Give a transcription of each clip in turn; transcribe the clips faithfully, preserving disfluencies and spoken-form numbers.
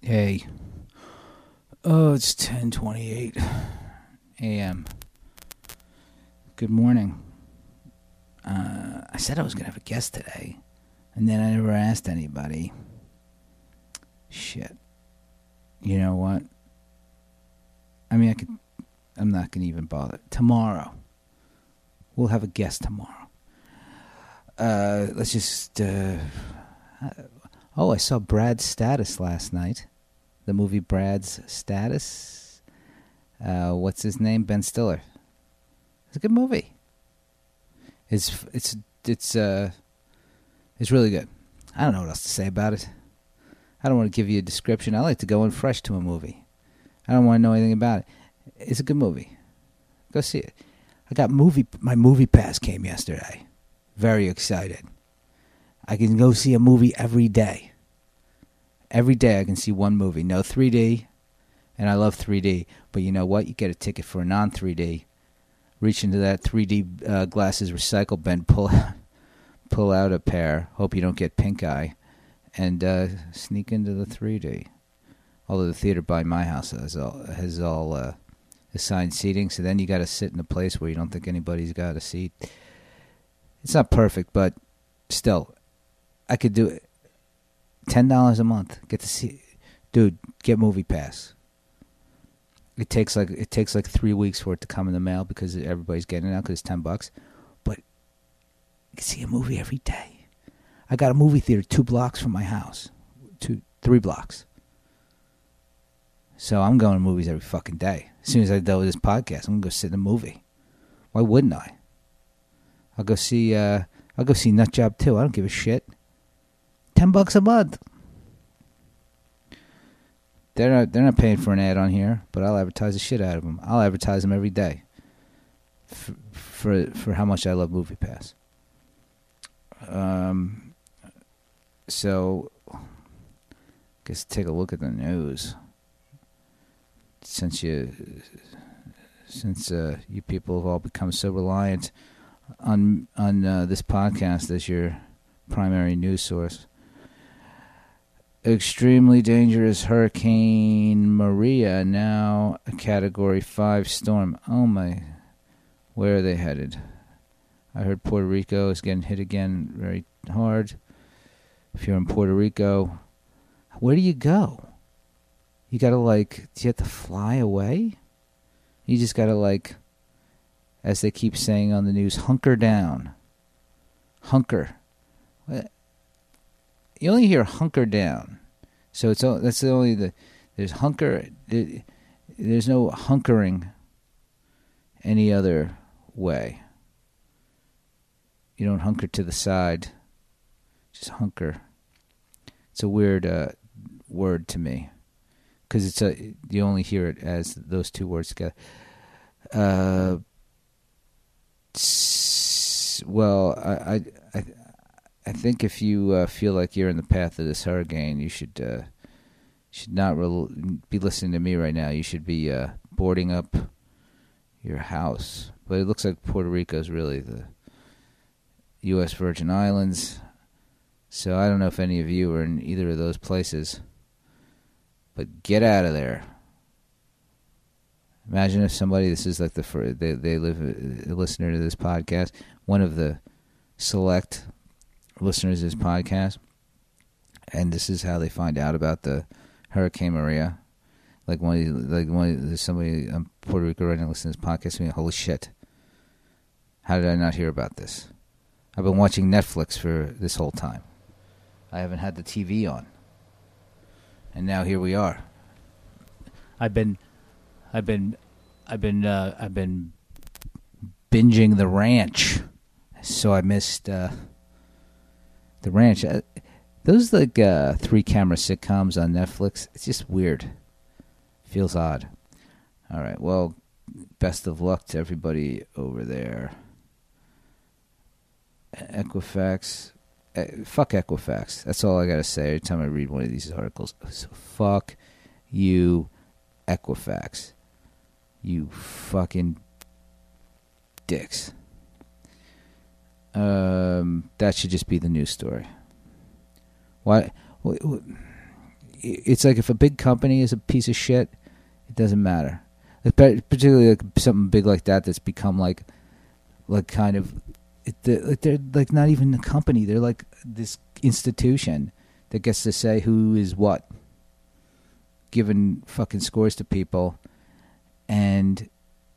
Hey. Oh, it's ten twenty-eight a.m. Good morning. Uh, I said I was going to have a guest today, and then I never asked anybody. Shit. You know what? I mean, I could... I'm not going to even bother. Tomorrow. We'll have a guest tomorrow. Uh, let's just... Uh, oh, I saw Brad's Status last night. The movie Brad's Status. Uh, what's his name? Ben Stiller. It's a good movie. It's it's it's uh it's really good. I don't know what else to say about it. I don't want to give you a description. I like to go in fresh to a movie. I don't want to know anything about it. It's a good movie. Go see it. I got movie. My movie pass came yesterday. Very excited. I can go see a movie every day. Every day I can see one movie. No three D, and I love three D. But you know what? You get a ticket for a non three D. Reach into that three D uh, glasses recycle bin, pull pull out a pair. Hope you don't get pink eye, and uh, sneak into the three D. Although the theater by my house has all has all uh, assigned seating, so then you got to sit in a place where you don't think anybody's got a seat. It's not perfect, but still, I could do it. Ten dollars a month. Get to see, dude. Get Movie Pass. It takes like it takes like three weeks for it to come in the mail because everybody's getting it now because it's ten bucks. But you can see a movie every day. I got a movie theater two blocks from my house, two three blocks. So I'm going to movies every fucking day. As soon as I do this podcast, I'm gonna go sit in a movie. Why wouldn't I? I'll go see. Uh, I'll go see Nut Job too. I don't give a shit. Ten bucks a month. They're not. They're not paying for an ad on here, but I'll advertise the shit out of them. I'll advertise them every day. For for, for how much I love Movie Pass. Um. So, guess take a look at the news. Since you, since uh, you people have all become so reliant on on uh, this podcast as your primary news source. Extremely dangerous Hurricane Maria, now a Category five storm. Oh my, where are they headed? I heard Puerto Rico is getting hit again very hard. If you're in Puerto Rico, where do you go? You gotta like, do you have to fly away? You just gotta like, as they keep saying on the news, hunker down. Hunker. You only hear hunker down, so it's that's the only the there's hunker. There's no hunkering any other way. You don't hunker to the side, just hunker. It's a weird uh, word to me because it's a you only hear it as those two words together. Uh, well, I I. I I think if you uh, feel like you're in the path of this hurricane, you should uh, should not re- be listening to me right now. You should be uh, boarding up your house. But it looks like Puerto Rico is really the U S Virgin Islands. So I don't know if any of you are in either of those places. But get out of there. Imagine if somebody, this is like the first, they, they live a listener to this podcast, one of the select listeners to this podcast, and this is how they find out about the Hurricane Maria. Like one, like one, somebody in Puerto Rico right now listening to this podcast, saying, "Holy shit! How did I not hear about this? I've been watching Netflix for this whole time. I haven't had the T V on, and now here we are. I've been, I've been, I've been, uh, I've been binging The Ranch, so I missed." Uh, The Ranch, uh, those like uh, three camera sitcoms on Netflix. It's just weird. Feels odd. All right. Well, best of luck to everybody over there. Equifax, uh, fuck Equifax. That's all I gotta say every time I read one of these articles. So fuck you, Equifax. You fucking dicks. Um, that should just be the news story. Why? it's like if a big company is a piece of shit, it doesn't matter. Particularly like something big like that that's become like, like kind of, it, they're, like they're like not even a company. They're like this institution that gets to say who is what, giving fucking scores to people, and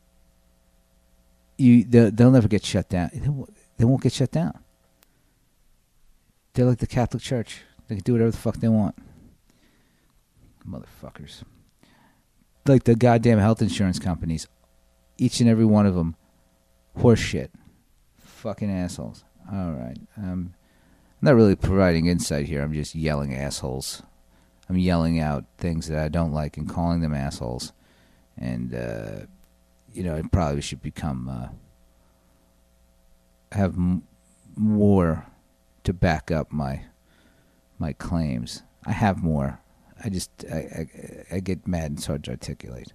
you they'll, they'll never get shut down. They won't, they won't get shut down. They're like the Catholic Church. They can do whatever the fuck they want. Motherfuckers. Like the goddamn health insurance companies. Each and every one of them. Horse shit. Fucking assholes. All right. Um, I'm not really providing insight here. I'm just yelling assholes. I'm yelling out things that I don't like and calling them assholes. And, uh, you know, I probably should become, uh, have m- more to back up my my claims. I have more. I just, I, I, I get mad and it's hard to articulate.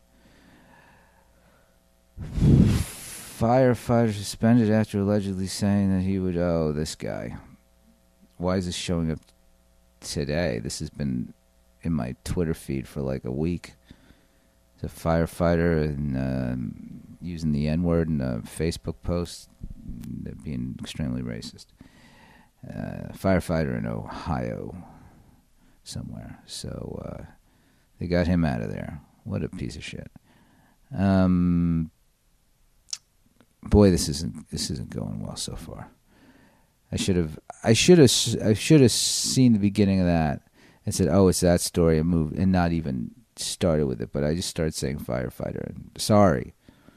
Firefighter suspended after allegedly saying that he would, oh, this guy. Why is this showing up today? This has been in my Twitter feed for like a week. It's a firefighter and um, using the N-word in a Facebook post, being extremely racist. Uh, firefighter in Ohio somewhere. So uh, they got him out of there. What a piece of shit. Um, boy, this isn't this isn't going well so far. I should have I should have I should have seen the beginning of that and said, "Oh, it's that story," and moved and not even started with it. But I just started saying firefighter. And sorry.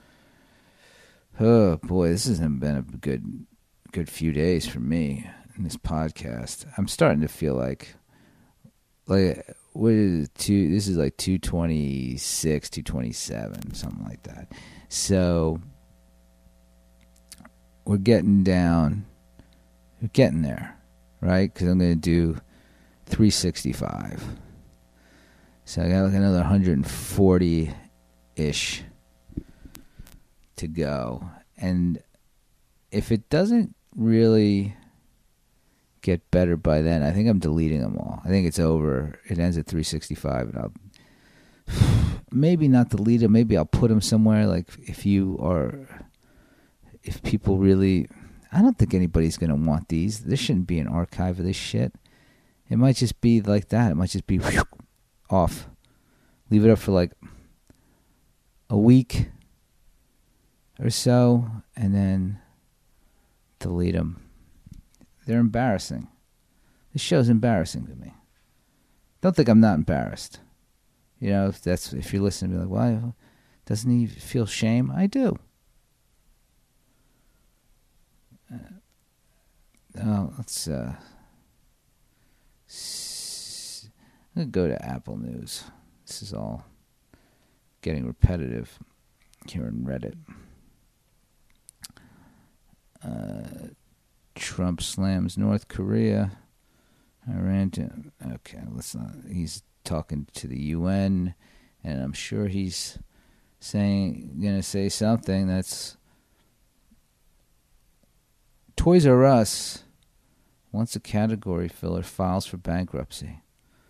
Oh boy, this hasn't been a good good few days for me in this podcast. I'm starting to feel like like what is it, two? This is like two twenty six, two twenty seven, something like that. So we're getting down. We're getting there, right? Because I'm going to do three sixty-five. So I got like another one hundred forty-ish to go. And if it doesn't really get better by then, I think I'm deleting them all. I think it's over. It ends at three sixty-five, and I'll maybe not delete them. Maybe I'll put them somewhere. Like if you are, if people really, I don't think anybody's going to want these. There shouldn't be an archive of this shit. It might just be like that. It might just be whew, off. Leave it up for like a week or so, and then delete them. They're embarrassing. This show's embarrassing to me. Don't think I'm not embarrassed. You know, if that's if you're listening, be like, why doesn't he feel shame? I do. Uh, oh, let's. Uh, s- I'm gonna go to Apple News. This is all getting repetitive here in Reddit. Uh, Trump slams North Korea. Iran to, okay, let's not. He's talking to the U N, and I'm sure he's saying, gonna say something that's. Toys R Us wants a category filler, files for bankruptcy.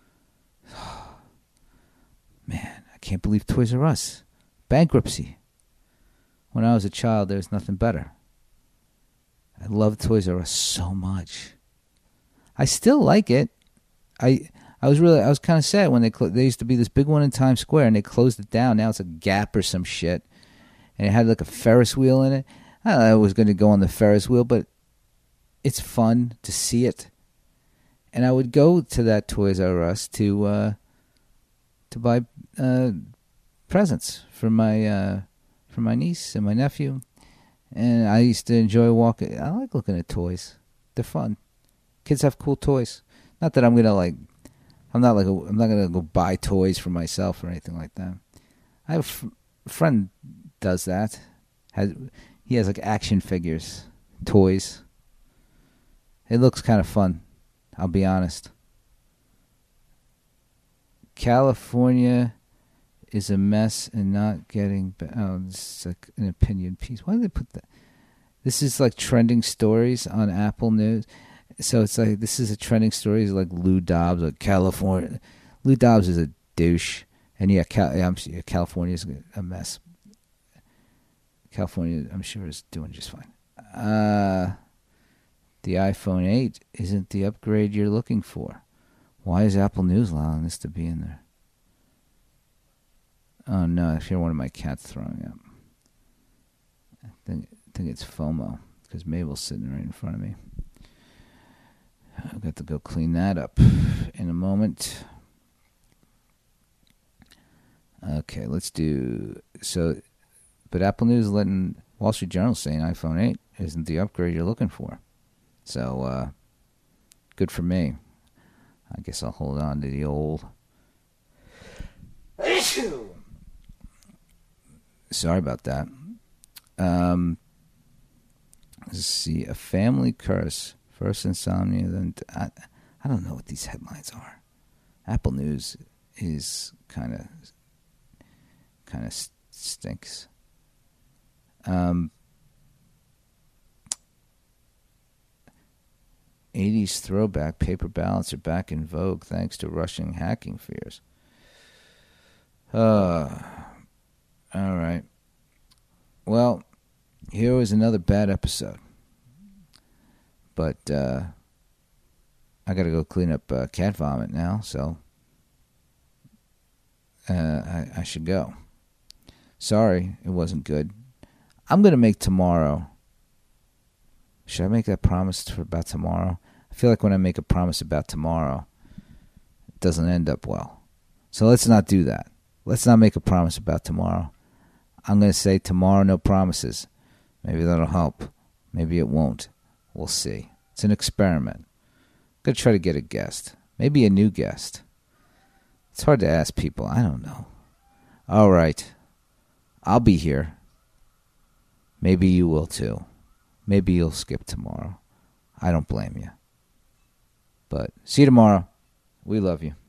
Man, I can't believe Toys R Us. Bankruptcy. When I was a child, there was nothing better. I love Toys R Us so much. I still like it. I I was really I was kind of sad when they clo- there used to be this big one in Times Square and they closed it down. Now it's a Gap or some shit, and it had like a Ferris wheel in it. I don't know I was going to go on the Ferris wheel, but it's fun to see it. And I would go to that Toys R Us to uh, to buy uh, presents for my uh, for my niece and my nephew. And I used to enjoy walking. I like looking at toys. They're fun. Kids have cool toys. Not that I'm gonna like. I'm not like. A, I'm not gonna go buy toys for myself or anything like that. I have a, f- a friend does that. Has he has like action figures, toys. It looks kind of fun. I'll be honest. California is a mess and not getting. Be- oh, this is like an opinion piece. Why did they put that? This is like trending stories on Apple News. So it's like this is a trending story. It's like Lou Dobbs, like California, Lou Dobbs is a douche. And yeah, Cal- yeah, I'm, yeah, California's a mess. California, I'm sure, is doing just fine. Uh, the iPhone eight isn't the upgrade you're looking for. Why is Apple News allowing this to be in there? Oh, no, I hear one of my cats throwing up. I think, I think it's FOMO, because Mabel's sitting right in front of me. I've got to go clean that up in a moment. Okay, let's do... So, but Apple News letting Wall Street Journal saying iPhone eight isn't the upgrade you're looking for. So, uh, good for me. I guess I'll hold on to the old... Sorry about that. Um, let's see. A family curse. First insomnia, then... T- I, I don't know what these headlines are. Apple News is kind of... kind of stinks. Um, eighties throwback paper ballots are back in vogue thanks to Russian hacking fears. Uh, all right. Well, here was another bad episode. But uh, I got to go clean up uh, cat vomit now, so uh, I, I should go. Sorry, it wasn't good. I'm going to make tomorrow. Should I make that promise for about tomorrow? I feel like when I make a promise about tomorrow, it doesn't end up well. So let's not do that. Let's not make a promise about tomorrow. I'm going to say tomorrow, no promises. Maybe that'll help. Maybe it won't. We'll see. It's an experiment. I'm going to try to get a guest. Maybe a new guest. It's hard to ask people. I don't know. All right. I'll be here. Maybe you will too. Maybe you'll skip tomorrow. I don't blame you. But see you tomorrow. We love you.